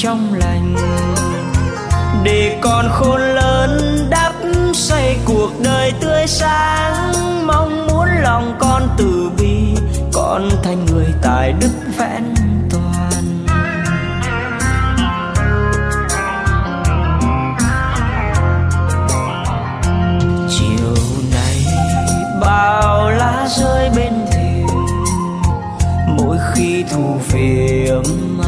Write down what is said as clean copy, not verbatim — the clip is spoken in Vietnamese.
trong lành, để con khôn lớn đắp xây cuộc đời tươi sáng. Mong muốn lòng con từ bi, con thành người tài đức vẹn toàn. Chiều nay bao lá rơi bên thềm, mỗi khi thu phiếm